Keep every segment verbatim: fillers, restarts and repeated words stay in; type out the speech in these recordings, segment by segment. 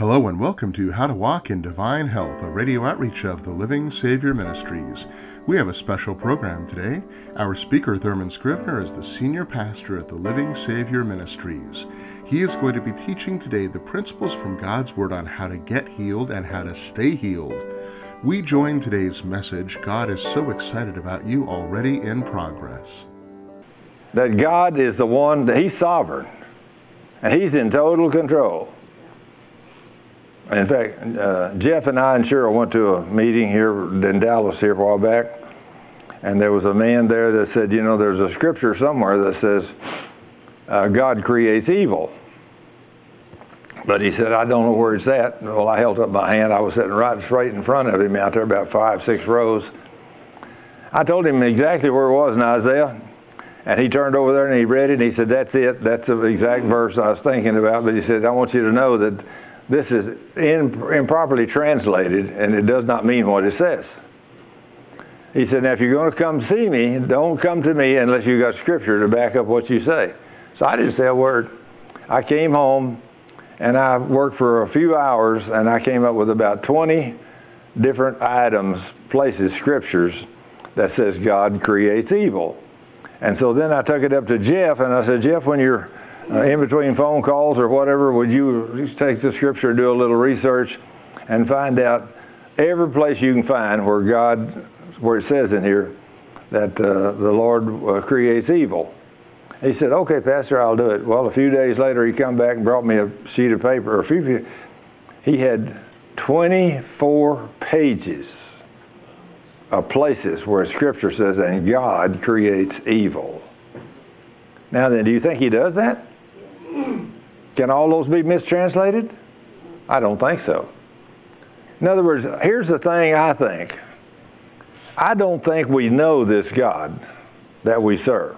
Hello and welcome to How to Walk in Divine Health, a radio outreach of the Living Savior Ministries. We have a special program today. Our speaker, Thurman Scrivener, is the senior pastor at the Living Savior Ministries. He is going to be teaching today the principles from God's Word on how to get healed and how to stay healed. We join today's message, God is so excited about you, already in progress. That God is the one, that He's sovereign, and He's in total control. In fact, uh, Jeff and I and Cheryl went to a meeting here in Dallas here a while back, and there was a man there that said, you know, there's a scripture somewhere that says uh, God creates evil. But he said, I don't know where it's at. Well, I held up my hand. I was sitting right straight in front of him out there, about five, six rows. I told him exactly where it was in Isaiah, and he turned over there and he read it, and he said, that's it. That's the exact verse I was thinking about. But he said, I want you to know that this is in, improperly translated, and it does not mean what it says. He said, now if you're going to come see me, don't come to me unless you got scripture to back up what you say. So I didn't say a word. I came home, and I worked for a few hours, and I came up with about twenty different items, places, scriptures, that says God creates evil. And so then I took it up to Jeff, and I said, Jeff, when you're Uh, in between phone calls or whatever, would you just take the scripture and do a little research and find out every place you can find where God, where it says in here that uh, the Lord uh, creates evil. He said, okay, Pastor, I'll do it. Well, a few days later, he come back and brought me a sheet of paper. Or a few, he had twenty-four pages of places where scripture says, and God creates evil. Now then, do you think he does that? Can all those be mistranslated? I don't think so. In other words, here's the thing I think. I don't think we know this God that we serve.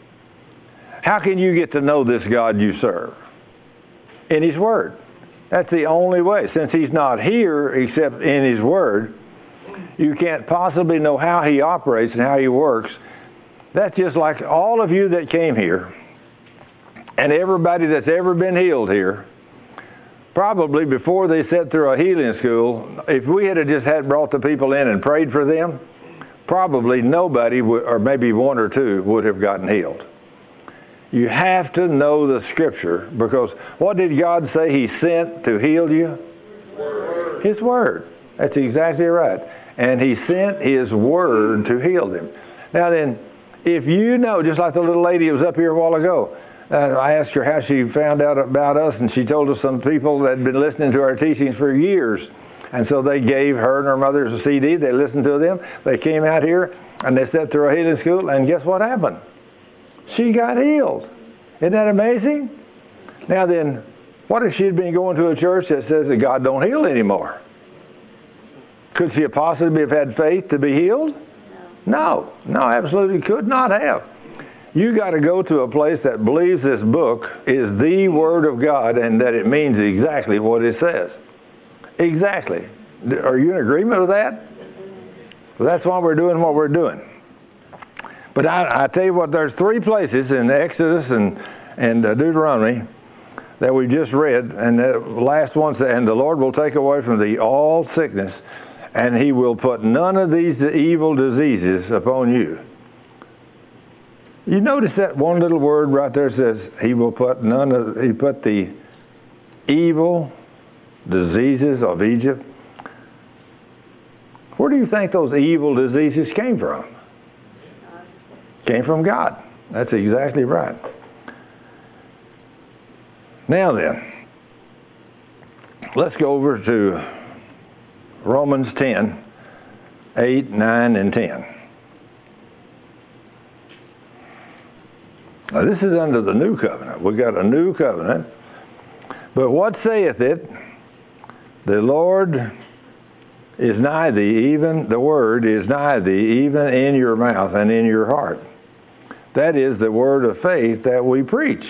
How can you get to know this God you serve? In His Word. That's the only way. Since He's not here except in His Word, you can't possibly know how He operates and how He works. That's just like all of you that came here, and everybody that's ever been healed here, probably before they sat through a healing school, if we had just had brought the people in and prayed for them, probably nobody, would, or maybe one or two, would have gotten healed. You have to know the Scripture, because what did God say He sent to heal you? His Word. His Word. That's exactly right. And He sent His Word to heal them. Now then, if you know, just like the little lady who was up here a while ago, uh, I asked her how she found out about us, and she told us some people that had been listening to our teachings for years. And so they gave her and her mother a C D. They listened to them. They came out here, and they sat through a healing school, and guess what happened? She got healed. Isn't that amazing? Now then, what if she had been going to a church that says that God don't heal anymore? Could she have possibly have had faith to be healed? No, no, absolutely could not have. You got to go to a place that believes this book is the Word of God and that it means exactly what it says. Exactly. Are you in agreement with that? Well, that's why we're doing what we're doing. But I, I tell you what, there's three places in Exodus and, and uh, Deuteronomy that we just read, and the last one said, and the Lord will take away from thee all sickness, and He will put none of these evil diseases upon you. You notice that one little word right there says, He will put none of, He put the evil diseases of Egypt. Where do you think those evil diseases came from? Came from God. That's exactly right. Now then, let's go over to Romans ten, eight, nine, and ten. Now this is under the new covenant. We got a new covenant. But what saith it? The Lord is nigh thee, even the word is nigh thee, even in your mouth and in your heart. That is the word of faith that we preach.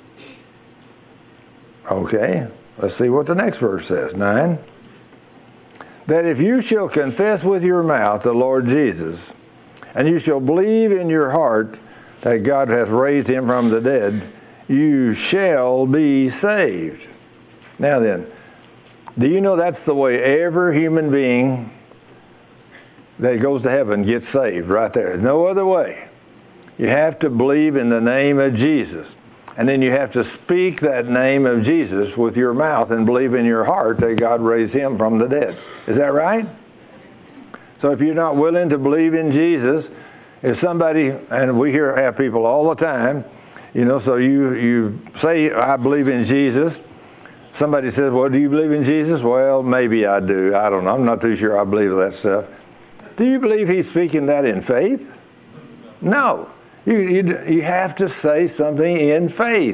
Okay, let's see what the next verse says. Nine. That if you shall confess with your mouth the Lord Jesus, and you shall believe in your heart that God hath raised Him from the dead, you shall be saved. Now then, Do you know that's the way every human being that goes to heaven gets saved, right there? No other way. You have to believe in the name of Jesus. And then you have to speak that name of Jesus with your mouth and believe in your heart that God raised him from the dead. Is that right? So if you're not willing to believe in Jesus, if somebody, and we hear have people all the time, you know, so you, you say, I believe in Jesus. Somebody says, well, do you believe in Jesus? Well, maybe I do. I don't know. I'm not too sure I believe that stuff. Do you believe he's speaking that in faith? No. You, you, you have to say something in faith.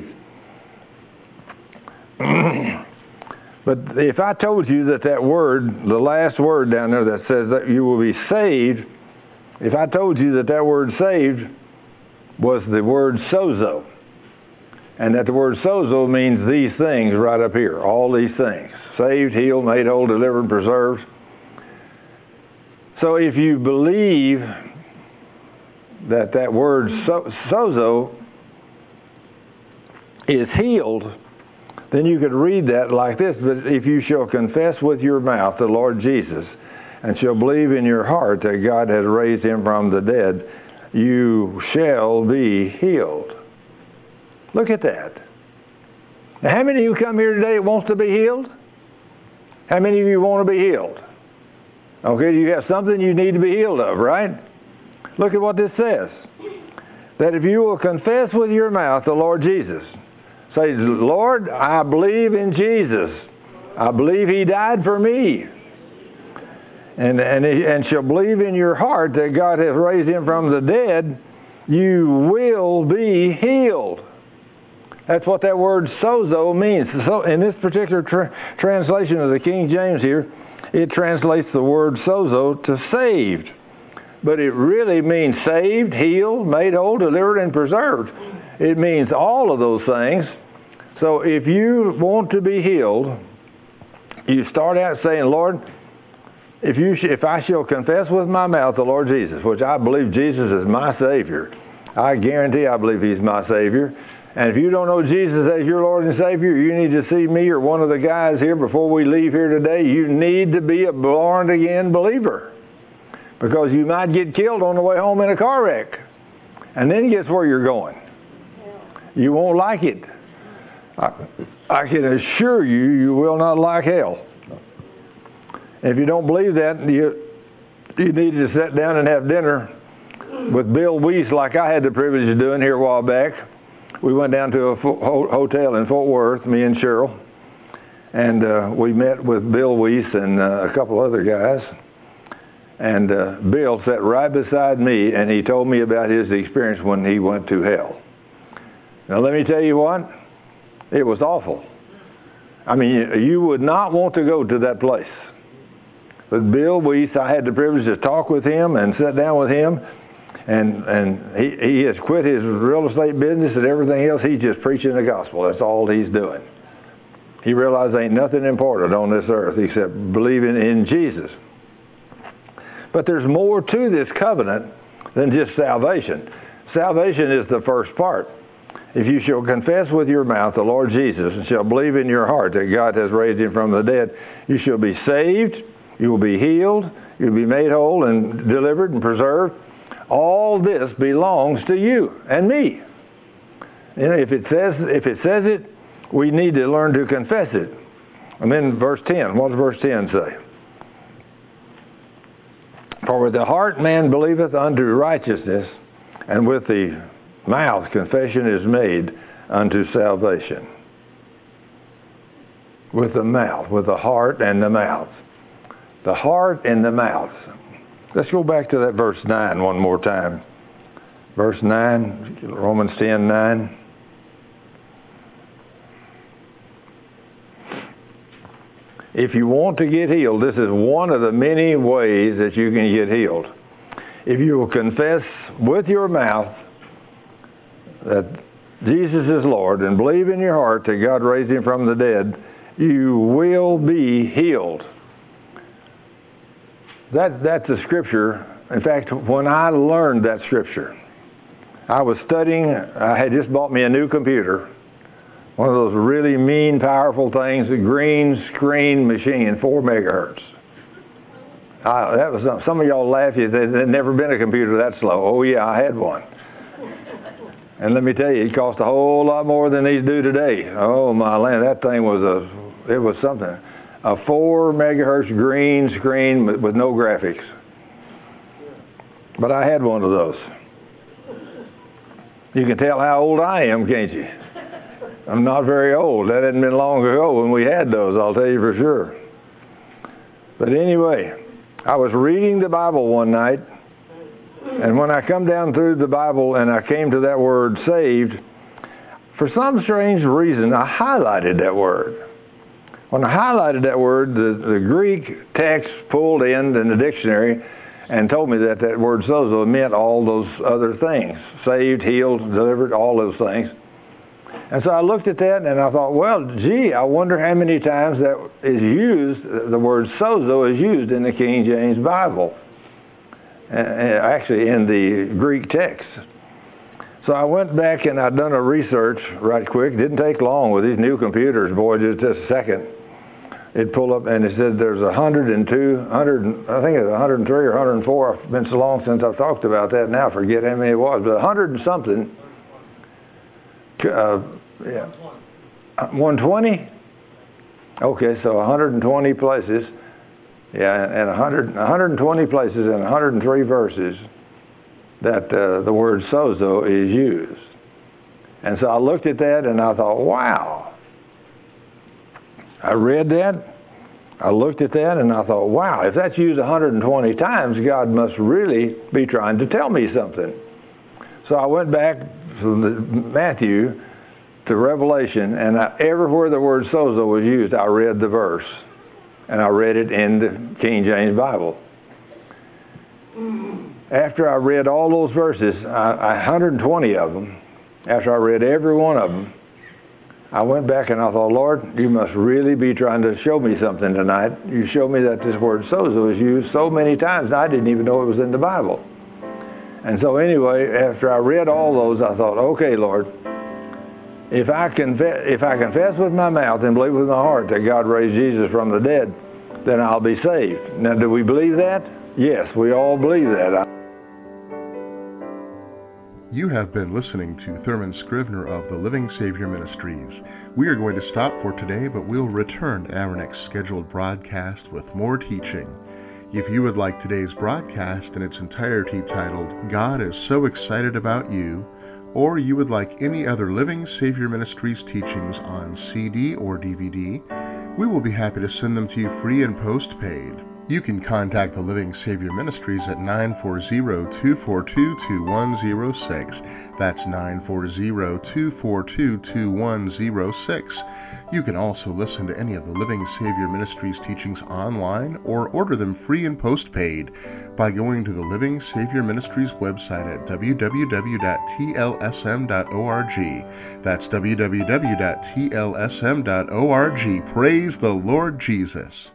But if I told you that that word, the last word down there that says that you will be saved, if I told you that that word saved was the word sozo, and that the word sozo means these things right up here, all these things, saved, healed, made whole, delivered, preserved. So if you believe that that word so, sozo is healed, then you could read that like this. But if you shall confess with your mouth the Lord Jesus, and shall believe in your heart that God has raised him from the dead, you shall be healed. Look at that. Now, how many of you come here today that wants to be healed? How many of you want to be healed? Okay, you have something you need to be healed of, right? Look at what this says. That if you will confess with your mouth the Lord Jesus, say, Lord, I believe in Jesus. I believe he died for me. And, and, and shall believe in your heart that God has raised him from the dead, you will be healed. That's what that word sozo means. So in this particular tra- translation of the King James here, it translates the word sozo to saved. But it really means saved, healed, made whole, delivered, and preserved. It means all of those things. So if you want to be healed, you start out saying, Lord, if you sh- if I shall confess with my mouth the Lord Jesus, which I believe Jesus is my Savior, I guarantee I believe he's my Savior. And if you don't know Jesus as your Lord and Savior, you need to see me or one of the guys here before we leave here today. You need to be a born-again believer, because you might get killed on the way home in a car wreck. And then guess where you're going? You won't like it. I, I can assure you, you will not like hell. If you don't believe that, you, you need to sit down and have dinner with Bill Weiss like I had the privilege of doing here a while back. We went down to a fo- hotel in Fort Worth, me and Cheryl, and uh, we met with Bill Weiss and uh, a couple other guys. And uh, Bill sat right beside me, and he told me about his experience when he went to hell. Now, let me tell you what, it was awful. I mean, you would not want to go to that place. But Bill Weiss, I had the privilege to talk with him and sit down with him, and and he, he has quit his real estate business and everything else. He's just preaching the gospel. That's all he's doing. He realized there ain't nothing important on this earth except believing in Jesus. But there's more to this covenant than just salvation. Salvation is the first part. If you shall confess with your mouth the Lord Jesus and shall believe in your heart that God has raised him from the dead, you shall be saved, you will be healed, you'll be made whole and delivered and preserved. All this belongs to you and me. You know, if it says if it says it, we need to learn to confess it. And then verse ten, what does verse ten say? For with the heart man believeth unto righteousness, and with the mouth confession is made unto salvation. With the mouth, with the heart and the mouth. The heart and the mouth. Let's go back to that verse nine one more time. Verse nine, Romans ten nine. If you want to get healed, this is one of the many ways that you can get healed. If you will confess with your mouth that Jesus is Lord and believe in your heart that God raised him from the dead, you will be healed. That, that's a scripture. In fact, when I learned that scripture, I was studying. I had just bought me a new computer One of those really mean, powerful things, a green screen machine, four megahertz. I, that was some, some of y'all laugh. There's never been a computer that slow. Oh yeah, I had one. And let me tell you, it cost a whole lot more than these do today. Oh my land, that thing was a, it was something. A four megahertz green screen with, with no graphics. But I had one of those. You can tell how old I am, can't you? I'm not very old. That hadn't been long ago when we had those, I'll tell you for sure. But anyway, I was reading the Bible one night, and when I come down through the Bible and I came to that word saved, for some strange reason I highlighted that word. When I highlighted that word, the, the Greek text pulled in in the dictionary and told me that that word sozo meant all those other things. Saved, healed, delivered, all those things. And so I looked at that and I thought, well, gee, I wonder how many times that is used, the word sozo is used in the King James Bible. Actually in the Greek text. So I went back and I'd done a research right quick. It didn't take long with these new computers, boy, just a second. It pulled up and it said there's one hundred two, one hundred, I think it's one hundred three or one hundred four. It's been so long since I've talked about that now, I forget how many it was, but one hundred and something. Uh, yeah. one hundred twenty? Okay, so one hundred twenty places. Yeah, and one hundred, one hundred twenty places and one hundred three verses that uh, the word sozo is used. And so I looked at that and I thought, wow. I read that, I looked at that and I thought, wow, if that's used one hundred twenty times, God must really be trying to tell me something. So I went back from the Matthew to Revelation, and I, everywhere the word sozo was used, I read the verse. And I read it in the King James Bible. After I read all those verses, I, one hundred twenty of them, after I read every one of them, I went back and I thought, Lord, you must really be trying to show me something tonight. You showed me that this word sozo is used so many times, I didn't even know it was in the Bible. And so anyway, after I read all those, I thought, okay, Lord, if I confess, if I confess with my mouth and believe with my heart that God raised Jesus from the dead, then I'll be saved. Now, do we believe that? Yes, we all believe that. You have been listening to Thurman Scrivener of the Living Savior Ministries. We are going to stop for today, but we'll return to our next scheduled broadcast with more teaching. If you would like today's broadcast in its entirety titled, God is So Excited About You, or you would like any other Living Savior Ministries teachings on C D or D V D, we will be happy to send them to you free and postpaid. You can contact the Living Savior Ministries at nine four zero, two four two, two one zero six. That's nine four zero, two four two, two one zero six. You can also listen to any of the Living Savior Ministries teachings online or order them free and postpaid by going to the Living Savior Ministries website at w w w dot t l s m dot org. That's w w w dot t l s m dot org. Praise the Lord Jesus.